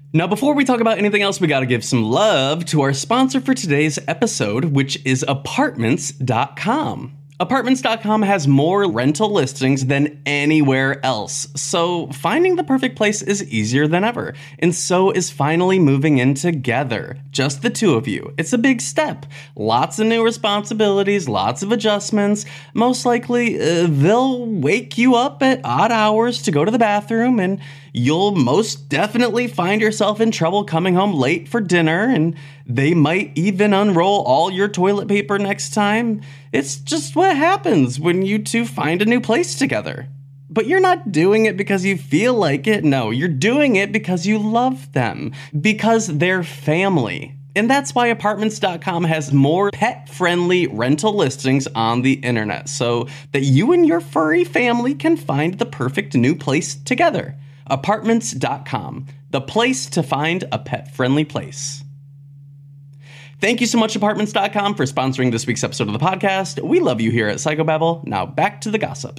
Now, before we talk about anything else, we gotta give some love to our sponsor for today's episode, which is Apartments.com. Apartments.com has more rental listings than anywhere else, so finding the perfect place is easier than ever. And so is finally moving in together. Just the two of you. It's a big step. Lots of new responsibilities, lots of adjustments. Most likely, they'll wake you up at odd hours to go to the bathroom, and you'll most definitely find yourself in trouble coming home late for dinner, and they might even unroll all your toilet paper next time. It's just what happens when you two find a new place together. But you're not doing it because you feel like it. No, you're doing it because you love them, because they're family. And that's why Apartments.com has more pet-friendly rental listings on the internet, so that you and your furry family can find the perfect new place together. Apartments.com, the place to find a pet-friendly place. Thank you so much, Apartments.com, for sponsoring this week's episode of the podcast. We love you here at Psychobabble. Now back to the gossip.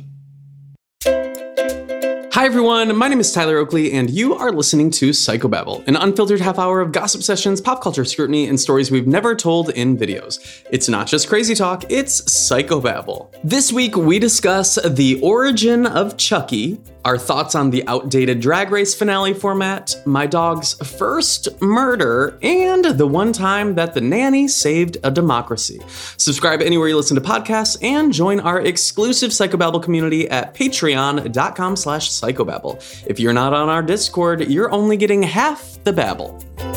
Hi everyone, my name is Tyler Oakley, and you are listening to Psychobabble, an unfiltered half hour of gossip sessions, pop culture scrutiny, and stories we've never told in videos. It's not just crazy talk, it's Psychobabble. This week we discuss the origin of Chucky, our thoughts on the outdated Drag Race finale format, my dog's first murder, and the one time that the nanny saved a democracy. Subscribe anywhere you listen to podcasts and join our exclusive Psychobabble community at patreon.com/psychobabble. If you're not on our Discord, you're only getting half the babble.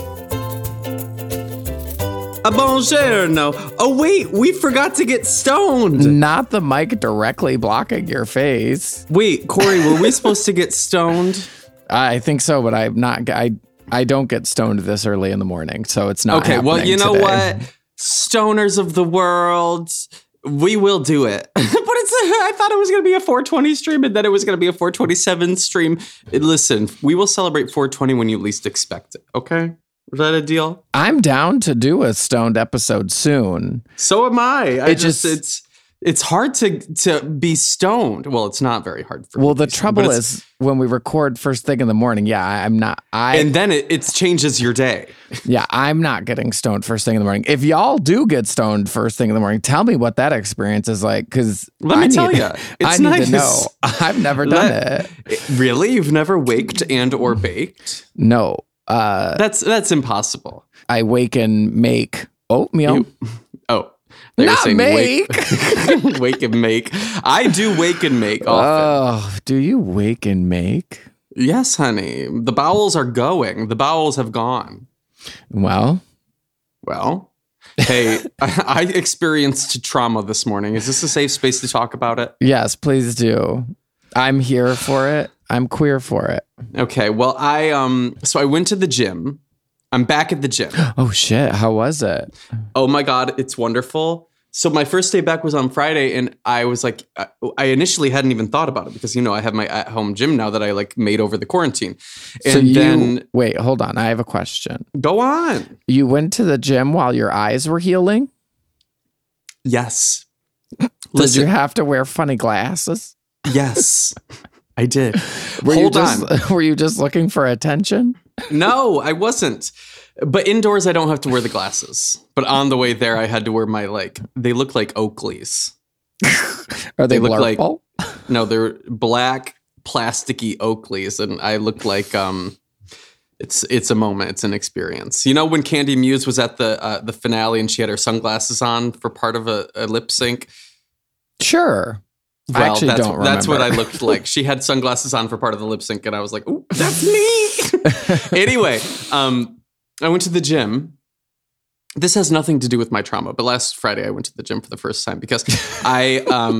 Buongiorno. Oh wait, we forgot to get stoned. Not the mic directly blocking your face. Wait, Corey, were we supposed to get stoned? I think so, but I'm not. I don't get stoned this early in the morning, so it's not. Okay, well, you know today. what? Stoners of the world, we will do it. But I thought it was going to be a 420 stream, and then it was going to be a 427 stream. Listen, we will celebrate 420 when you least expect it, okay? Is that a deal? I'm down to do a stoned episode soon. So am I. It's hard to be stoned. Well, it's not very hard for me. Well, the trouble is when we record first thing in the morning, I'm not. And then it changes your day. Yeah, I'm not getting stoned first thing in the morning. If y'all do get stoned first thing in the morning, tell me what that experience is like, because let me tell you, I need to know. I've never done it. Really? You've never waked and or baked? No. That's impossible. I wake and make oatmeal. Not make. Wake and make. I do wake and make often. Oh, do you wake and make? Yes, honey. The bowels are going. The bowels have gone. Well. Hey, I experienced trauma this morning. Is this a safe space to talk about it? Yes, please do. I'm here for it. I'm queer for it. Okay. Well, I went to the gym. I'm back at the gym. Oh shit, how was it? Oh my God, it's wonderful. So my first day back was on Friday, and I was like, I initially hadn't even thought about it because, I have my at-home gym now that I made over the quarantine. And wait, hold on. I have a question. Go on. You went to the gym while your eyes were healing? Yes. Did you have to wear funny glasses? Yes, I did. Were you just looking for attention? No, I wasn't. But indoors, I don't have to wear the glasses. But on the way there, I had to wear my, they look like Oakleys. Are they blurple? No, they're black, plasticky Oakleys. And I look like, it's a moment. It's an experience. You know, when Candy Muse was at the finale and she had her sunglasses on for part of a lip sync? Sure. Well, I actually don't remember. That's what I looked like. She had sunglasses on for part of the lip sync, and I was like, "Ooh, that's me." Anyway, I went to the gym. This has nothing to do with my trauma, but last Friday I went to the gym for the first time because I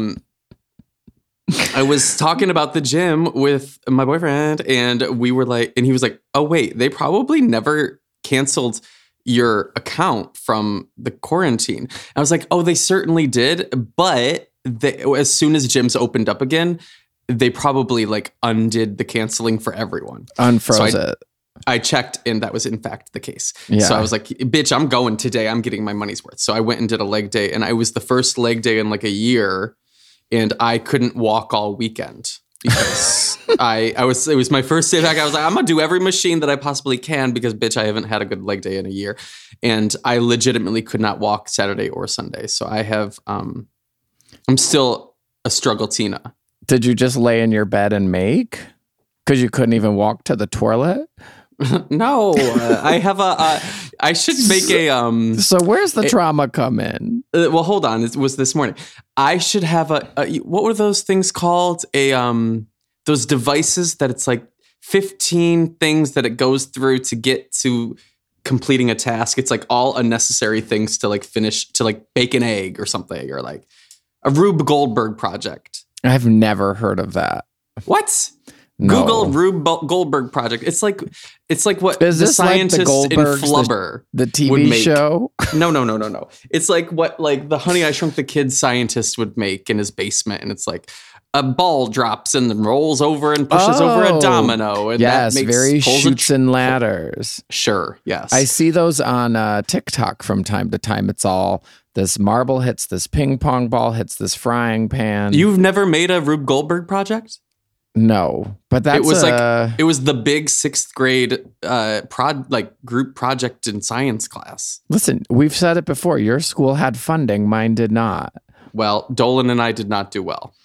was talking about the gym with my boyfriend, and we were and he was like, "Oh wait, they probably never canceled your account from the quarantine." I was like, "Oh, they certainly did, but." As soon as gyms opened up again, they probably undid the canceling for everyone. Unfroze it. I checked, and that was in fact the case. Yeah. So I was like, bitch, I'm going today. I'm getting my money's worth. So I went and did a leg day, and I was the first leg day in a year, and I couldn't walk all weekend. because it was my first day back. I was like, I'm gonna do every machine that I possibly can because bitch, I haven't had a good leg day in a year. And I legitimately could not walk Saturday or Sunday. So I have I'm still a struggle Tina. Did you just lay in your bed and make? Because you couldn't even walk to the toilet? No, I have I should make a So where's the trauma come in? Well, hold on. It was this morning. I should have what were those things called? Those devices that it's like 15 things that it goes through to get to completing a task. It's like all unnecessary things to like finish, to like bake an egg or something, or like a Rube Goldberg project. I've never heard of that. What? No. Google Rube Goldberg project. It's like what is the this scientists like the in Flubber the TV would make. show? No. It's like what like the Honey I Shrunk the Kids scientist would make in his basement, and it's like a ball drops and then rolls over and pushes over a domino. And yes, that makes, very Chutes and Ladders. Sure, yes. I see those on TikTok from time to time. It's all this marble hits this ping pong ball, hits this frying pan. You've never made a Rube Goldberg project? No, but that's it was it was the big 6th grade group project in science class. Listen, we've said it before. Your school had funding, mine did not. Well, Dolan and I did not do well.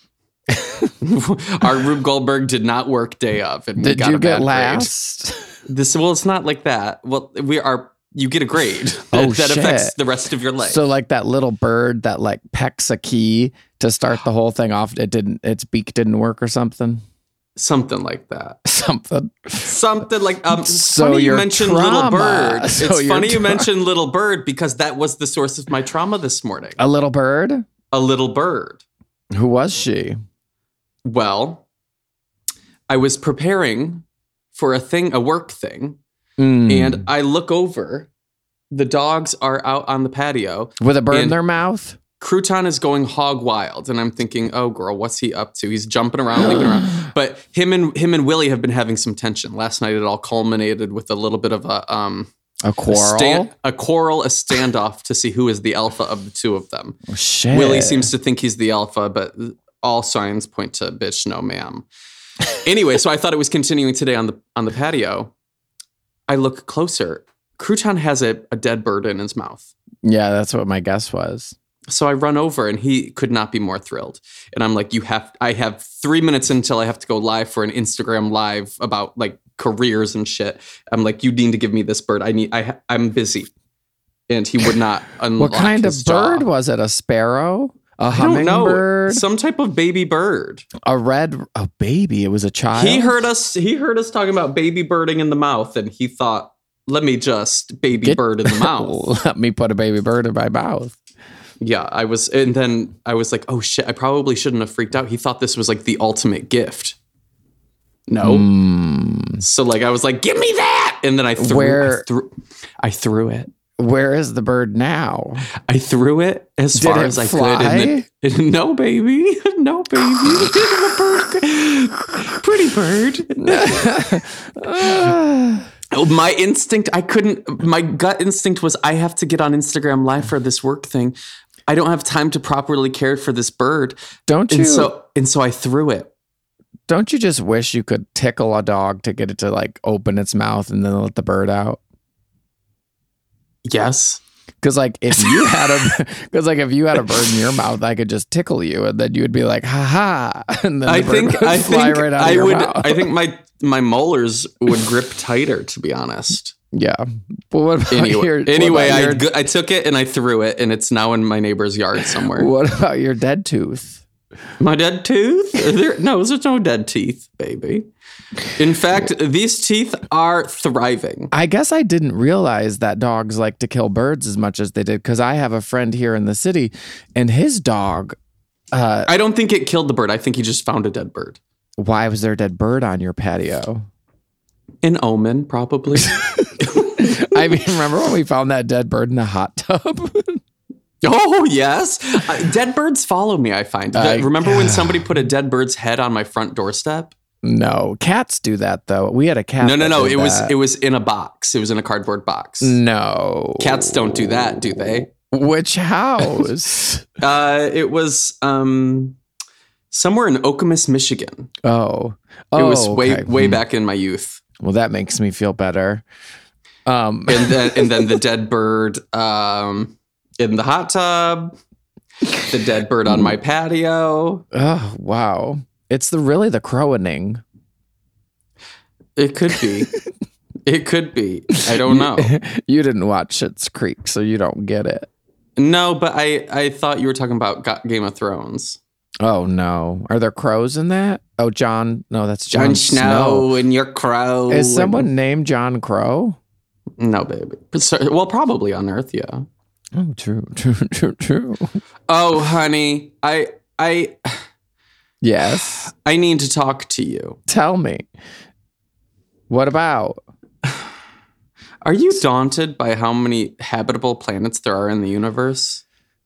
Our Rube Goldberg did not work day of, and did you get last? Well, it's not like that. Well, you get a grade that affects the rest of your life. So like that little bird that like pecks a key to start the whole thing off, its beak didn't work or something. Something like that. Something like so funny you mentioned trauma. Little Bird. So it's funny you mentioned Little Bird because that was the source of my trauma this morning. A little bird? A little bird. Who was she? Well, I was preparing for a work thing, and I look over. The dogs are out on the patio with a bird in their mouth. Crouton is going hog wild, and I'm thinking, "Oh, girl, what's he up to? He's jumping around, leaping around." But him and Willie have been having some tension. Last night, it all culminated with a little bit of a quarrel, a standoff to see who is the alpha of the two of them. Oh, shit. Willie seems to think he's the alpha, but all signs point to bitch, no, ma'am. Anyway, so I thought it was continuing today on the patio. I look closer. Crouton has a dead bird in his mouth. Yeah, that's what my guess was. So I run over, and he could not be more thrilled. And I'm like, I have 3 minutes until I have to go live for an Instagram live about like careers and shit. I'm like, you need to give me this bird. I'm busy. And he would not unlock What kind of bird jaw. was it? A sparrow? A hummingbird? hummingbird? Some type of baby bird. A baby. It was a child. He heard us talking about baby birding in the mouth, and he thought, let me just bird in the mouth. Let me put a baby bird in my mouth. Yeah, and then I was like, oh shit, I probably shouldn't have freaked out. He thought this was like the ultimate gift. No. So like I was like, give me that. And then I threw it. Where is the bird now? I threw it as far as I could. No, baby. No, baby. Pretty bird. My gut instinct was I have to get on Instagram Live for this work thing. I don't have time to properly care for this bird. Don't you? And so I threw it. Don't you just wish you could tickle a dog to get it to like open its mouth and then let the bird out? Yes. Because like if you had a bird in your mouth, I could just tickle you, and then you would be like, ha ha, and then I think my molars would grip tighter, to be honest. Yeah. But what about I took it and I threw it, and it's now in my neighbor's yard somewhere. What about your dead tooth? My dead tooth? There's no dead teeth, baby. In fact, these teeth are thriving. I guess I didn't realize that dogs like to kill birds as much as they did, because I have a friend here in the city, and his dog... I don't think it killed the bird. I think he just found a dead bird. Why was there a dead bird on your patio? An omen, probably. I mean, remember when we found that dead bird in the hot tub? Oh, yes. Dead birds follow me, I find. Remember when somebody put a dead bird's head on my front doorstep? No. Cats do that, though. We had a cat. No. It was in a box. It was in a cardboard box. No. Cats don't do that, do they? Which house? It was Somewhere in Okemos, Michigan. Oh, It was okay. way back in my youth. Well, that makes me feel better. And then the dead bird in the hot tub, the dead bird on my patio. Oh, wow. It's really the crowing. It could be. It could be. I don't know. You didn't watch Schitt's Creek, so you don't get it. No, but I thought you were talking about Game of Thrones. Oh, no. Are there crows in that? Oh, Jon. No, that's Jon Snow and your crow. Is someone named Jon Crow? No, baby. Well, probably on Earth, yeah. Oh, true. Oh, honey, I Yes. I need to talk to you. Tell me. What about? Are you daunted by how many habitable planets there are in the universe?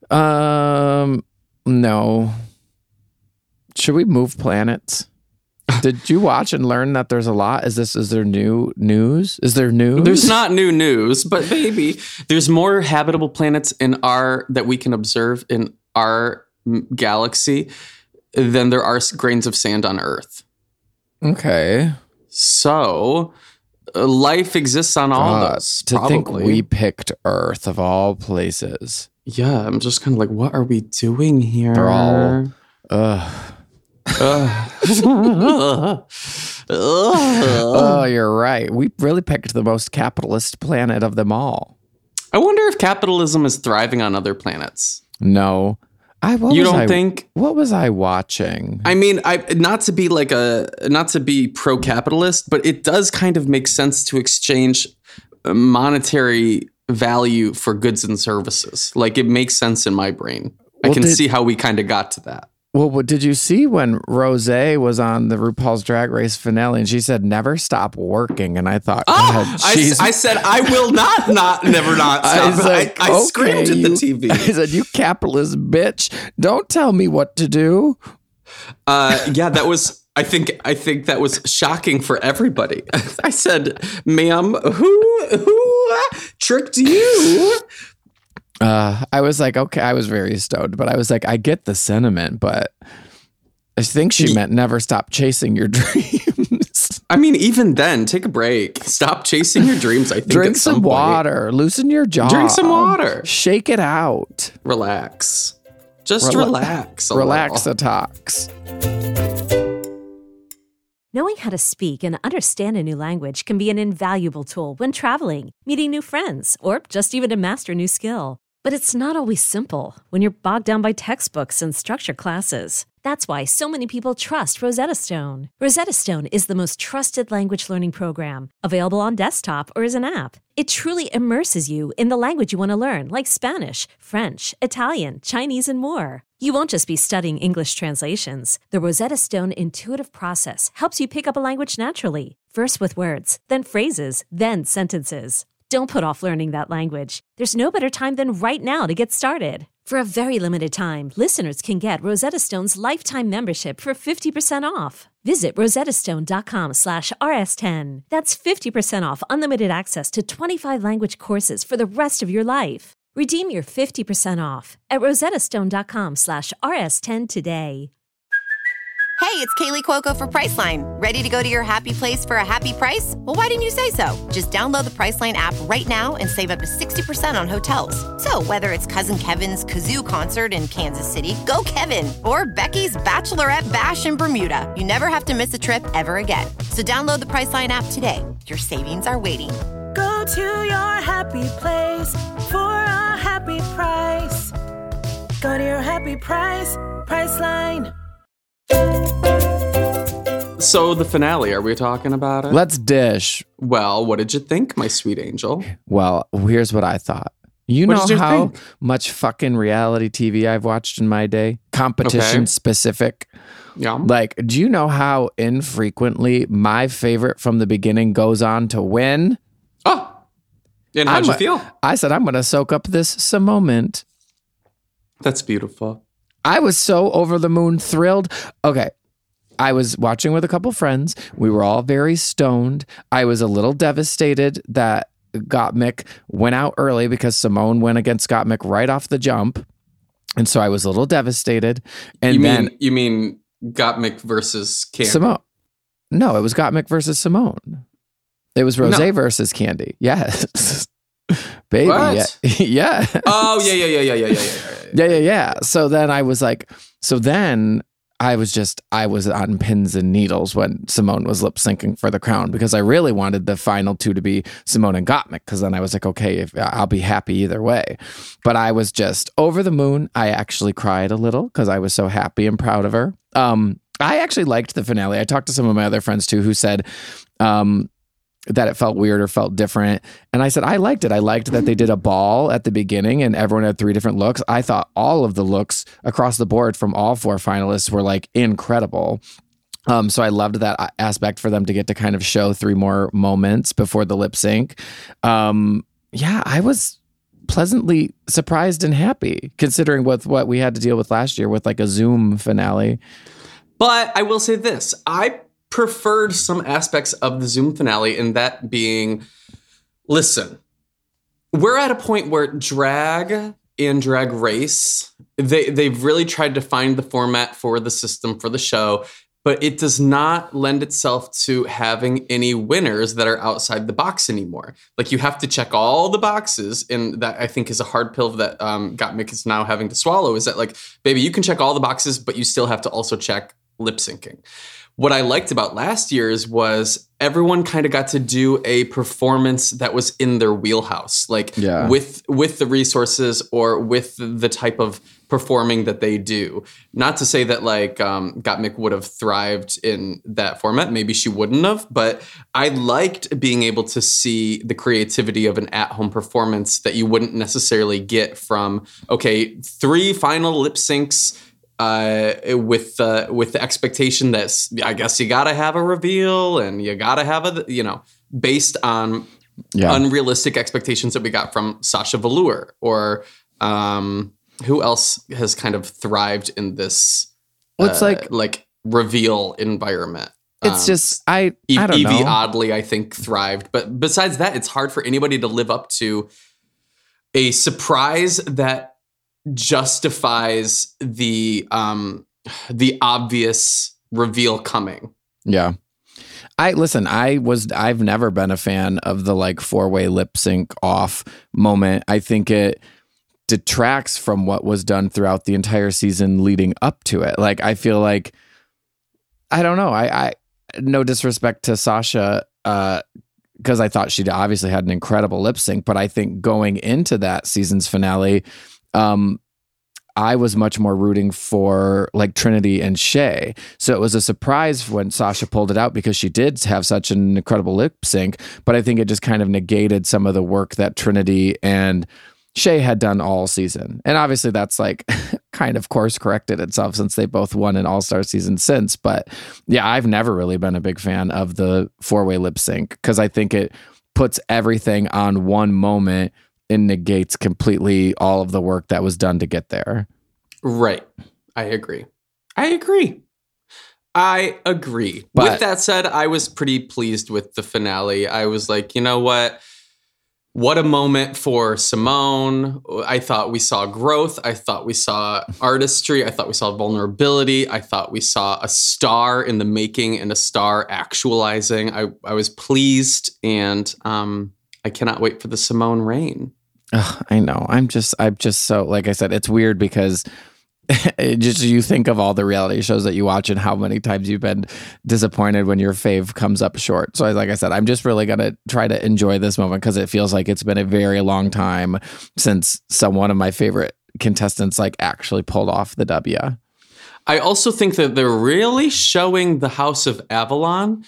No. Should we move planets? Did you watch and learn that there's a lot? Is there new news? Is there news? There's not new news, but baby, there's more habitable planets that we can observe in our galaxy than there are grains of sand on Earth. Okay. So life exists on all those. To probably. think we picked Earth of all places. Yeah, I'm just kind of like, what are we doing here? They're all. Oh, you're right. We really picked the most capitalist planet of them all. I wonder if capitalism is thriving on other planets. No. You don't think? What was I watching? I mean, not to be pro-capitalist, but it does kind of make sense to exchange monetary value for goods and services. Like, it makes sense in my brain. I can see how we kind of got to that. Well, what did you see when Rosé was on the RuPaul's Drag Race finale and she said, never stop working? And I thought, God, I said, I will never not stop. I screamed at the TV. I said, you capitalist bitch, don't tell me what to do. Yeah, that was, I think that was shocking for everybody. I said, ma'am, who tricked you? I was like, okay, I was very stoned, but I was like, I get the sentiment, but I think she meant never stop chasing your dreams. I mean, even then, take a break. Stop chasing your dreams, I think. Drink some water. Loosen your jaw. Drink some water. Shake it out. Relax. Just relax. Relax the talks. Knowing how to speak and understand a new language can be an invaluable tool when traveling, meeting new friends, or just even to master a new skill. But it's not always simple when you're bogged down by textbooks and structure classes. That's why so many people trust Rosetta Stone. Rosetta Stone is the most trusted language learning program, available on desktop or as an app. It truly immerses you in the language you want to learn, like Spanish, French, Italian, Chinese, and more. You won't just be studying English translations. The Rosetta Stone intuitive process helps you pick up a language naturally, first with words, then phrases, then sentences. Don't put off learning that language. There's no better time than right now to get started. For a very limited time, listeners can get Rosetta Stone's lifetime membership for 50% off. Visit rosettastone.com/rs10. That's 50% off unlimited access to 25 language courses for the rest of your life. Redeem your 50% off at rosettastone.com/rs10 today. Hey, it's Kaylee Cuoco for Priceline. Ready to go to your happy place for a happy price? Well, why didn't you say so? Just download the Priceline app right now and save up to 60% on hotels. So whether it's Cousin Kevin's Kazoo Concert in Kansas City, go Kevin, or Becky's Bachelorette Bash in Bermuda, you never have to miss a trip ever again. So download the Priceline app today. Your savings are waiting. Go to your happy place for a happy price. Go to your happy price, Priceline. So the finale, are we talking about it? Let's dish. Well, what did you think, my sweet angel? Well, here's what I thought. You know how much fucking reality TV I've watched in my day? Competition specific. Yeah. Like, do you know how infrequently my favorite from the beginning goes on to win? Oh. And how'd you feel? I said, I'm going to soak up this moment. That's beautiful. I was so over the moon thrilled. Okay. I was watching with a couple friends. We were all very stoned. I was a little devastated that Gottmik went out early because Simone went against Gottmik right off the jump. And so I was a little devastated. And you mean Gottmik versus Candy. Simone. No, it was Gottmik versus Simone. It was Rosé versus Candy. Yes. Baby. What? Yeah. Oh, yeah. So then I was like, I was on pins and needles when Simone was lip syncing for the crown, because I really wanted the final two to be Simone and Gottmik, because then I was like, okay, I'll be happy either way. But I was just over the moon. I actually cried a little because I was so happy and proud of her. I actually liked the finale. I talked to some of my other friends too who said that it felt weird or felt different. And I said, I liked it. I liked that they did a ball at the beginning and everyone had 3 different looks. I thought all of the looks across the board from all 4 finalists were like incredible. So I loved that aspect for them to get to kind of show 3 more moments before the lip sync. I was pleasantly surprised and happy considering with what we had to deal with last year with like a Zoom finale. But I will say this, I preferred some aspects of the Zoom finale, and that being, listen, we're at a point where drag and Drag Race, they've really tried to find the format for the system for the show, but it does not lend itself to having any winners that are outside the box anymore. Like, you have to check all the boxes, and that I think is a hard pill that Gottmik is now having to swallow, is that like, baby, you can check all the boxes, but you still have to also check lip syncing. What I liked about last year's was everyone kind of got to do a performance that was in their wheelhouse, like with the resources or with the type of performing that they do. Not to say that like Gottmik would have thrived in that format. Maybe she wouldn't have, but I liked being able to see the creativity of an at-home performance that you wouldn't necessarily get from, okay, 3 final lip syncs, with the expectation that I guess you gotta have a reveal and you gotta have based on unrealistic expectations that we got from Sasha Velour or who else has kind of thrived in this like reveal environment. It's just I don't know. Evie Oddly, I think, thrived, but besides that, it's hard for anybody to live up to a surprise that justifies the obvious reveal coming. Yeah. I've never been a fan of the like 4-way lip sync off moment. I think it detracts from what was done throughout the entire season leading up to it. Like, I feel like, I don't know. I no disrespect to Sasha, because I thought she obviously had an incredible lip sync, but I think going into that season's finale, I was much more rooting for like Trinity and Shea. So it was a surprise when Sasha pulled it out because she did have such an incredible lip sync, but I think it just kind of negated some of the work that Trinity and Shea had done all season. And obviously that's like kind of course corrected itself since they both won an All-Star season since. But yeah, I've never really been a big fan of the 4-way lip sync because I think it puts everything on one moment and negates completely all of the work that was done to get there. Right. I agree. But with that said, I was pretty pleased with the finale. I was like, you know what? What a moment for Simone. I thought we saw growth. I thought we saw artistry. I thought we saw vulnerability. I thought we saw a star in the making and a star actualizing. I was pleased, and I cannot wait for the Simone reign. I know. I'm just so, like I said, it's weird because you think of all the reality shows that you watch and how many times you've been disappointed when your fave comes up short. So like I said, I'm just really going to try to enjoy this moment because it feels like it's been a very long time since one of my favorite contestants like actually pulled off the W. I also think that they're really showing the House of Avalon.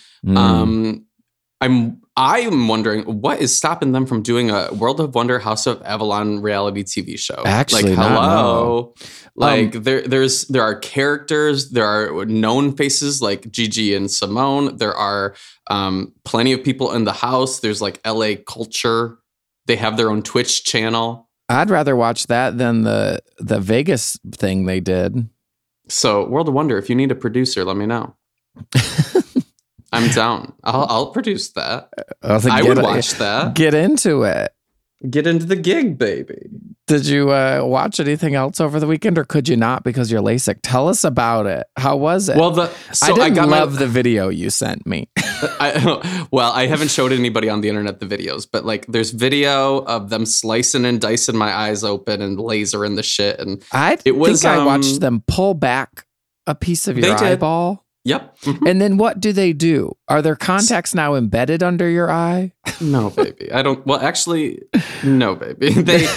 I'm wondering what is stopping them from doing a World of Wonder House of Avalon reality TV show. Actually, like, hello, like there are characters, there are known faces like Gigi and Simone. There are plenty of people in the house. There's like LA Culture. They have their own Twitch channel. I'd rather watch that than the Vegas thing they did. So World of Wonder, if you need a producer, let me know. I'm down. I'll produce that. I would watch that. Get into it. Get into the gig, baby. Did you watch anything else over the weekend, or could you not because you're LASIK? Tell us about it. How was it? Well, I love the video you sent me. I haven't showed anybody on the internet the videos, but like there's video of them slicing and dicing my eyes open and lasering the shit. And I watched them pull back a piece of your eyeball. Yep. Mm-hmm. And then what do they do? Are there contacts now embedded under your eye? No, baby. I don't. Well, actually, no, baby. They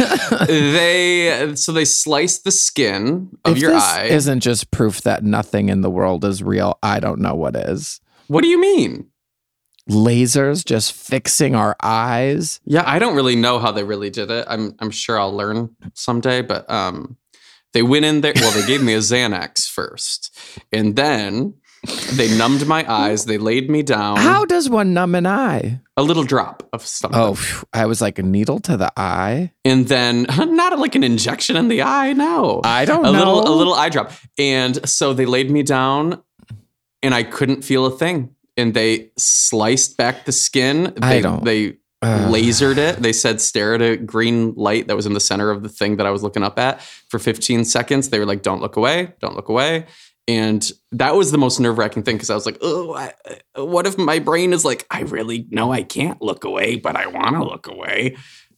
slice the skin of your eye. If this isn't just proof that nothing in the world is real, I don't know what is. What do you mean? Lasers just fixing our eyes? Yeah, I don't really know how they really did it. I'm sure I'll learn someday, but they went in there. Well, they gave me a Xanax first, and then they numbed my eyes. They laid me down. How does one numb an eye? A little drop of something. Oh, I was like a needle to the eye. And then not like an injection in the eye. No, I don't know. A little eye drop. And so they laid me down, and I couldn't feel a thing. And they sliced back the skin. They lasered it. They said stare at a green light that was in the center of the thing that I was looking up at for 15 seconds. They were like, "Don't look away. Don't look away." And that was the most nerve-wracking thing because I was like, oh, what if my brain is like, I really know I can't look away, but I want to look away.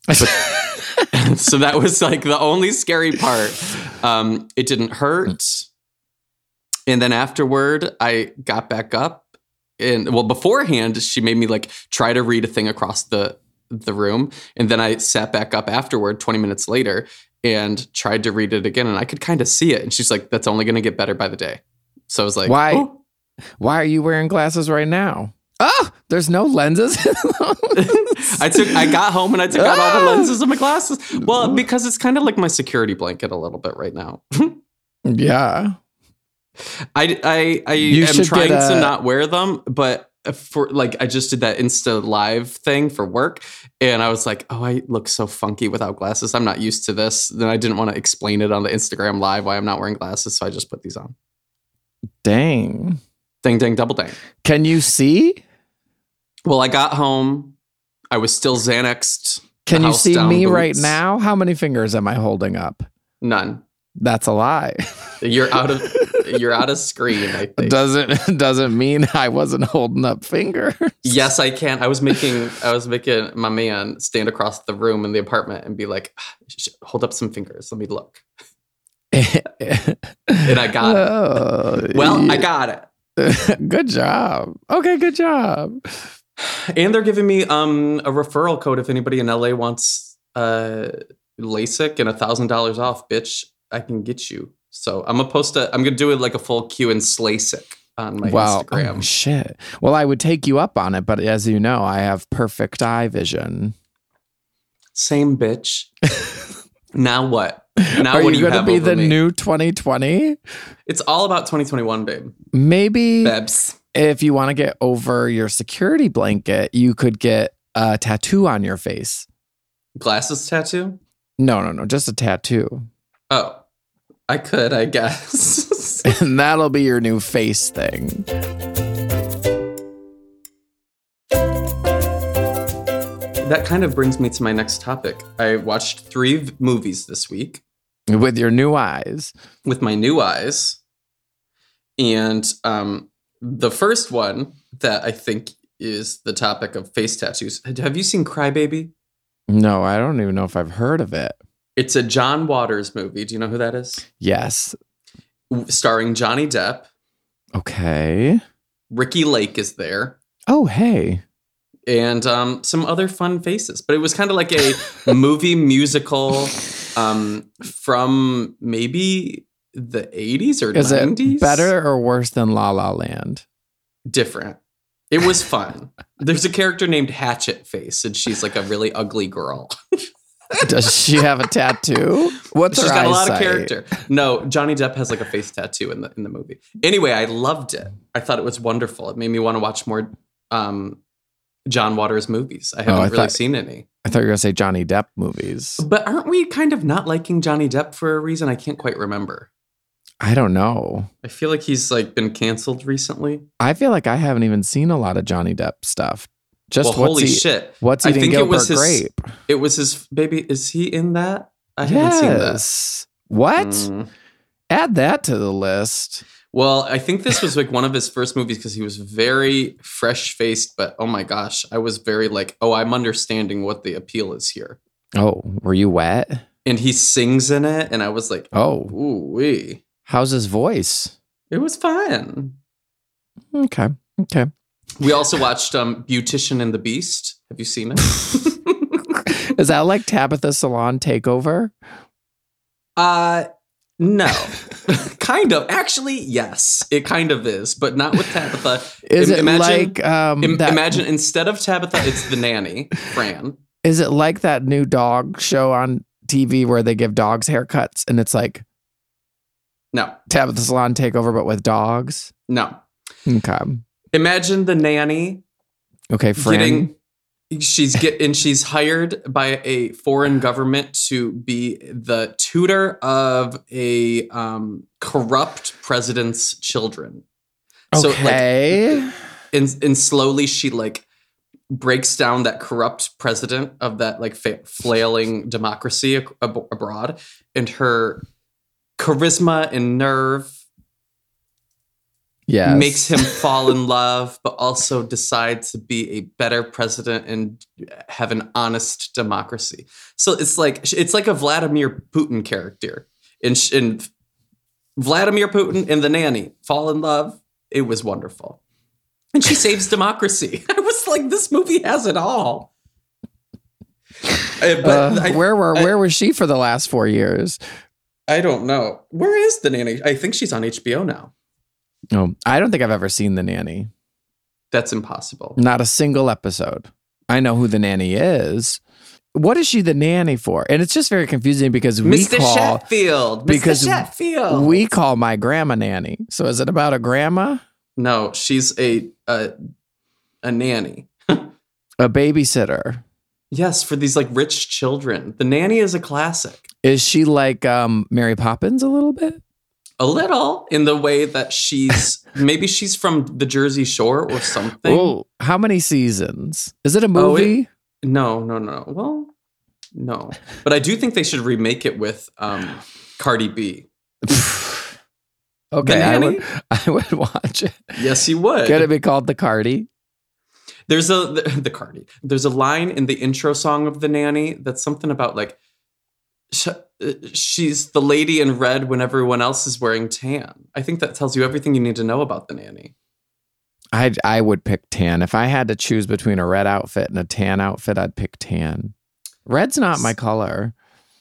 So that was like the only scary part. It didn't hurt. And then afterward, I got back up. And well, beforehand, she made me like try to read a thing across the room. And then I sat back up afterward 20 minutes later and tried to read it again, and I could kind of see it. And she's like, that's only going to get better by the day. So I was like, why are you wearing glasses right now? Oh, there's no lenses. I got home and I took out all the lenses of my glasses. Well, because it's kind of like my security blanket a little bit right now. Yeah. I am trying to not wear them, but for like I just did that Insta Live thing for work, and I was like, oh, I look so funky without glasses. I'm not used to this. Then I didn't want to explain it on the Instagram Live why I'm not wearing glasses, so I just put these on. Dang. Dang, dang, double dang. Can you see? Well, I got home. I was still Xanaxed. Can you see me right now? How many fingers am I holding up? None. That's a lie. You're out of screen, I think. Doesn't mean I wasn't holding up fingers. Yes, I can. I was making my man stand across the room in the apartment and be like, hold up some fingers. Let me look. And I got it. Well, yeah. I got it. Good job. Okay, good job. And they're giving me a referral code if anybody in LA wants LASIK and $1,000 off, bitch. I can get you. So I'm gonna do it like a full Q and LASIK on my Instagram. Oh, shit. Well, I would take you up on it, but as you know, I have perfect eye vision. Same bitch. Now what? Now Are what you do you going to have be over the me? new 2020? It's all about 2021, babe. Maybe Babs. If you want to get over your security blanket, you could get a tattoo on your face. Glasses tattoo? No, just a tattoo. Oh. I could, I guess. And that'll be your new face thing. That kind of brings me to my next topic. I watched 3 movies this week. With your new eyes. With my new eyes. And the first one that I think is the topic of face tattoos. Have you seen Cry Baby? No, I don't even know if I've heard of it. It's a John Waters movie. Do you know who that is? Yes. Starring Johnny Depp. Okay. Ricky Lake is there. Oh, hey. And some other fun faces. But it was kind of like a movie musical from maybe the 80s or 90s. Is it better or worse than La La Land? Different. It was fun. There's a character named Hatchet Face, and she's like a really ugly girl. Does she have a tattoo? What's She's her got eyesight? a lot of character. No, Johnny Depp has like a face tattoo in the movie. Anyway, I loved it. I thought it was wonderful. It made me want to watch more John Waters movies. I haven't really seen any. I thought you were going to say Johnny Depp movies. But aren't we kind of not liking Johnny Depp for a reason? I can't quite remember. I don't know. I feel like he's like been canceled recently. I feel like I haven't even seen a lot of Johnny Depp stuff. Just holy shit! What's eating Gilbert Grape? It was his baby. Is he in that? I haven't seen that. Yes. What? Add that to the list. Well, I think this was like one of his first movies because he was very fresh-faced, but oh my gosh, I was very like, oh, I'm understanding what the appeal is here. Oh, were you wet? And he sings in it, and I was like, Oh, ooh-wee. how's his voice? It was fun. Okay. We also watched Beautician and the Beast. Have you seen it? Is that like Tabitha Salon Takeover? No. Kind of. Actually, yes. It kind of is, but not with Tabitha. Imagine instead of Tabitha, it's the nanny, Fran. Is it like that new dog show on TV where they give dogs haircuts and it's like No. Tabitha Salon Takeover but with dogs? No. Okay. Imagine the nanny. Okay, Fran. She's hired by a foreign government to be the tutor of a corrupt president's children. Okay. So like, and slowly she like breaks down that corrupt president of that like flailing democracy abroad, and her charisma and nerve makes him fall in love, but also decide to be a better president and have an honest democracy. So it's like a Vladimir Putin character. And Vladimir Putin and the nanny fall in love. It was wonderful. And she saves democracy. I was like, this movie has it all. Where was she for the last 4 years? I don't know. Where is the nanny? I think she's on HBO now. No, I don't think I've ever seen The Nanny. That's impossible. Not a single episode. I know who the nanny is. What is she the nanny for? And it's just very confusing because Mr. Sheffield. We call my grandma nanny. So is it about a grandma? No, she's a nanny. A babysitter. Yes, for these like rich children. The Nanny is a classic. Is she like Mary Poppins a little bit? A little, in the way that maybe she's from the Jersey Shore or something. Oh, how many seasons? Is it a movie? No. Well, no. But I do think they should remake it with Cardi B. Okay, I would watch it. Yes, you would. Could it be called The Cardi? There's the Cardi. There's a line in the intro song of The Nanny that's something about like, she's the lady in red when everyone else is wearing tan. I think that tells you everything you need to know about The Nanny. I would pick tan. If I had to choose between a red outfit and a tan outfit, I'd pick tan. Red's not my color.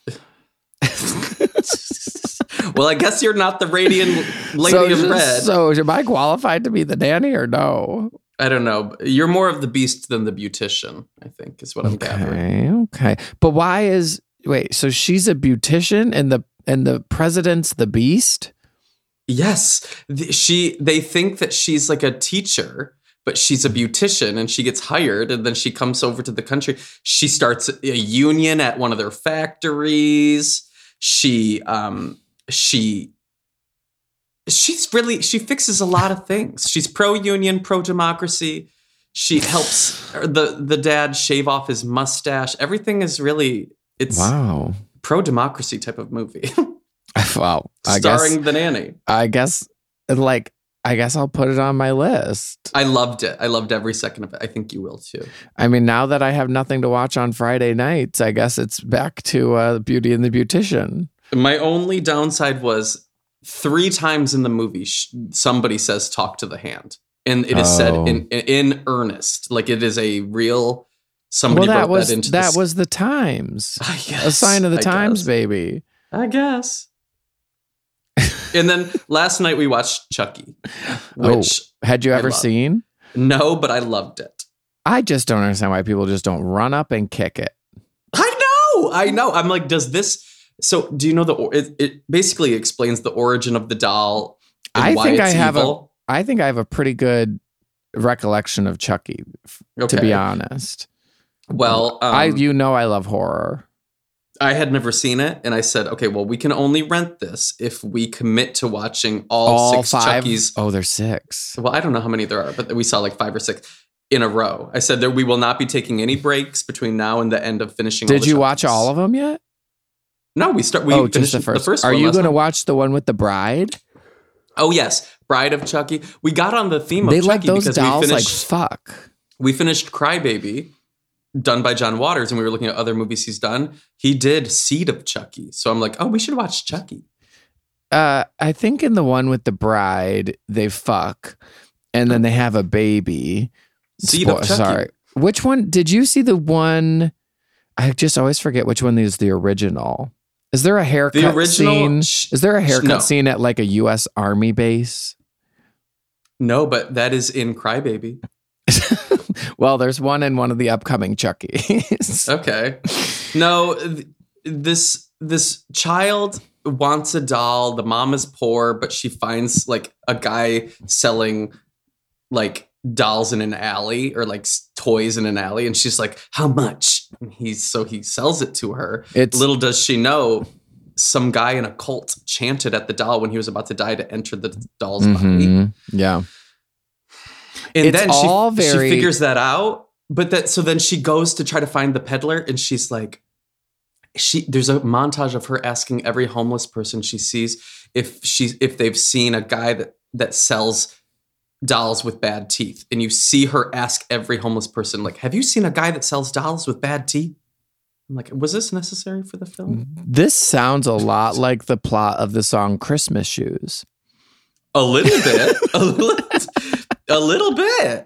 Well, I guess you're not the radiant lady of red. So am I qualified to be the nanny or no? I don't know. You're more of the beast than the beautician, I think, is what I'm gathering. Okay. But so she's a beautician and the president's the beast? Yes. They think that she's like a teacher, but she's a beautician and she gets hired and then she comes over to the country. She starts a union at one of their factories. She fixes a lot of things. She's pro-union, pro-democracy. She helps the dad shave off his mustache. Everything is really, it's pro-democracy type of movie. Wow. Starring The Nanny. I guess I'll put it on my list. I loved it. I loved every second of it. I think you will too. I mean, now that I have nothing to watch on Friday nights, I guess it's back to Beauty and the Beautician. My only downside was 3 times in the movie, somebody says, "Talk to the hand." And it is said in earnest. Like it is a real, somebody wrote that into that was the times. Guess, a sign of the times, baby. I guess. And then last night we watched Chucky. Which had you ever seen? No, but I loved it. I just don't understand why people just don't run up and kick it. I know. I'm like, does this... So do you know it basically explains the origin of the doll and why it's evil? I think I have a pretty good recollection of Chucky, to be honest. Well, I love horror. I had never seen it, and I said, okay, well, we can only rent this if we commit to watching all 6 5? Chuckies. Oh, there's 6. Well, I don't know how many there are, but we saw like 5 or 6 in a row. I said that we will not be taking any breaks between now and the end of finishing. Did you watch all of them yet? No, we just finished the first. one. Are you last going to night. watch the one with the bride? Oh yes, Bride of Chucky. We got on the theme of They Chucky like those because dolls like fuck. we finished Crybaby, done by John Waters, and we were looking at other movies he's done. He did Seed of Chucky, so I'm like, oh, we should watch Chucky. I think in the one with the bride, they fuck, and then they have a baby. Seed of Chucky. Sorry, which one did you see? The one I just always forget which one is the original. Is there a haircut scene? Is there a haircut scene at like a U.S. Army base? No, but that is in Crybaby. Well, there's one in one of the upcoming Chuckies. Okay. No, this child wants a doll. The mom is poor, but she finds like a guy selling like dolls in an alley or like toys in an alley, and she's like, "How much?" And he sells it to her. Little does she know, some guy in a cult chanted at the doll when he was about to die to enter the doll's body. Yeah. And then she figures that out, but then she goes to try to find the peddler, and she's like, there's a montage of her asking every homeless person she sees if they've seen a guy that sells dolls with bad teeth, and you see her ask every homeless person, like, have you seen a guy that sells dolls with bad teeth? I'm like, was this necessary for the film? This sounds a lot like the plot of the song Christmas Shoes. A little bit. A little bit.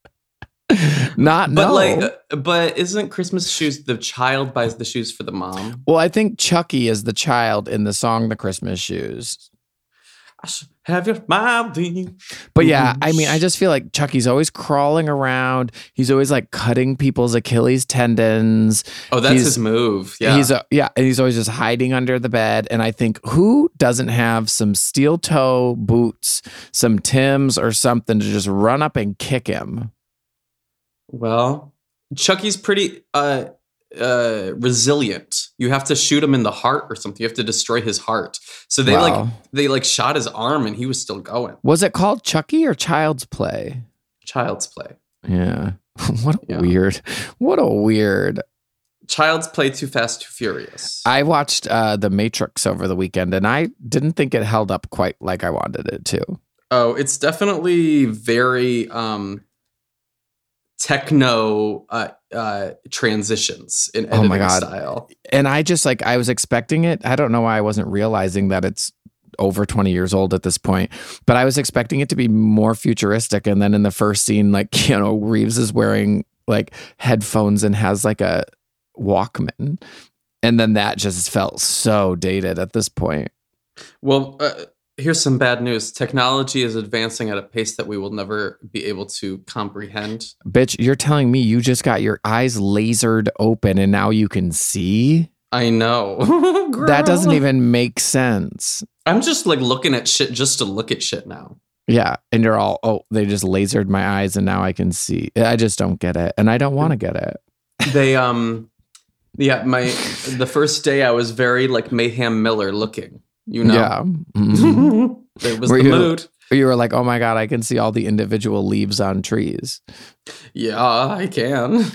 But isn't Christmas Shoes the child buys the shoes for the mom? Well, I think Chucky is the child in the song The Christmas Shoes. Have your mouth. But yeah, I mean, I just feel like Chucky's always crawling around. He's always like cutting people's Achilles tendons. Oh, that's his move. Yeah. And he's always just hiding under the bed. And I think, who doesn't have some steel toe boots, some Timbs or something to just run up and kick him? Well, Chucky's pretty resilient. You have to shoot him in the heart or something. You have to destroy his heart. So they shot his arm and he was still going. Was it called Chucky or Child's Play? Child's Play. Yeah. What a weird. Child's Play, Too Fast, Too Furious. I watched The Matrix over the weekend, and I didn't think it held up quite like I wanted it to. Oh, it's definitely very techno transitions in editing style. And I was expecting it. I don't know why I wasn't realizing that it's over 20 years old at this point, but I was expecting it to be more futuristic. And then in the first scene, like, Keanu Reeves is wearing like headphones and has like a Walkman. And then that just felt so dated at this point. Well, here's some bad news. Technology is advancing at a pace that we will never be able to comprehend. Bitch, you're telling me you just got your eyes lasered open and now you can see? I know. That doesn't even make sense. I'm just like looking at shit just to look at shit now. Yeah. And you're all, oh, they just lasered my eyes and now I can see. I just don't get it. And I don't want to get it. They, the first day I was very like Mayhem Miller looking. You know, yeah. Mm-hmm. It was the mood. You were like, oh my God, I can see all the individual leaves on trees. Yeah, I can.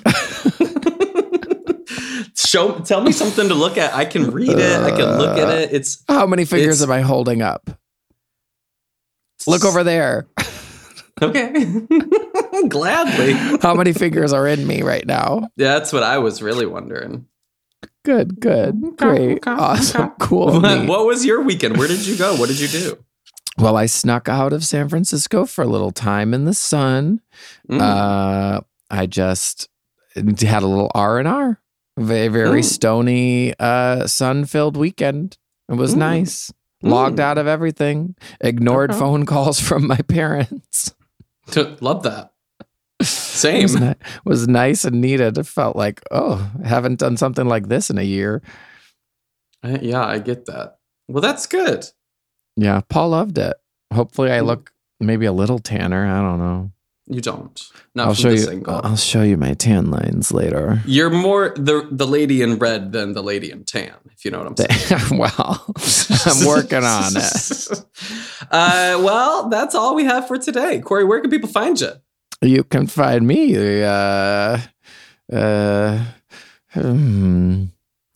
Tell me something to look at. I can read it. I can look at it. It's how many fingers am I holding up? Look over there. Okay. Gladly. How many fingers are in me right now? Yeah, that's what I was really wondering. Good. Great. Awesome. Cool. What was your weekend? Where did you go? What did you do? Well, I snuck out of San Francisco for a little time in the sun. I just had a little R&R. Very stony, sun-filled weekend. It was nice. Logged out of everything. Ignored phone calls from my parents. Love that. Same. Was nice and needed. It felt like, I haven't done something like this in a year. Yeah, I get that. Well, that's good. Yeah, Paul loved it. Hopefully I look maybe a little tanner. I don't know. You don't. I'll show you my tan lines later. You're more the lady in red than the lady in tan, if you know what I'm saying. Well, I'm working on it. Well, that's all we have for today. Corey, where can people find you? You can find me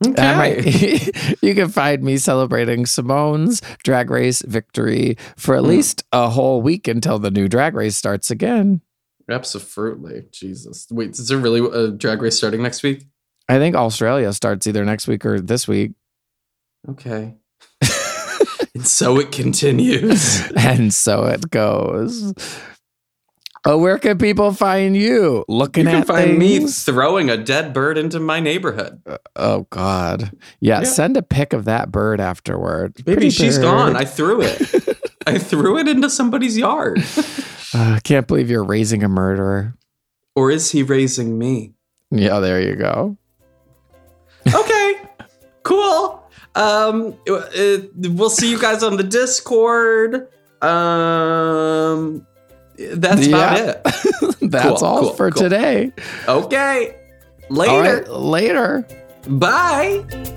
Okay. You can find me celebrating Simone's Drag Race victory for at least a whole week until the new Drag Race starts again. Absolutely. Jesus. Wait, is there really a Drag Race starting next week? I think Australia starts either next week or this week. Okay. And so it continues. And so it goes. Oh, where can people find you? Looking You can at find me things? throwing a dead bird into my neighborhood. Oh, God. Yeah, send a pic of that bird afterward. Baby, Pretty she's bird. gone. I threw it. I threw it into somebody's yard. I can't believe you're raising a murderer. Or is he raising me? Yeah, there you go. Okay, cool. We'll see you guys on the Discord. That's about it. That's all for today. Okay. All Later. right, later. Bye.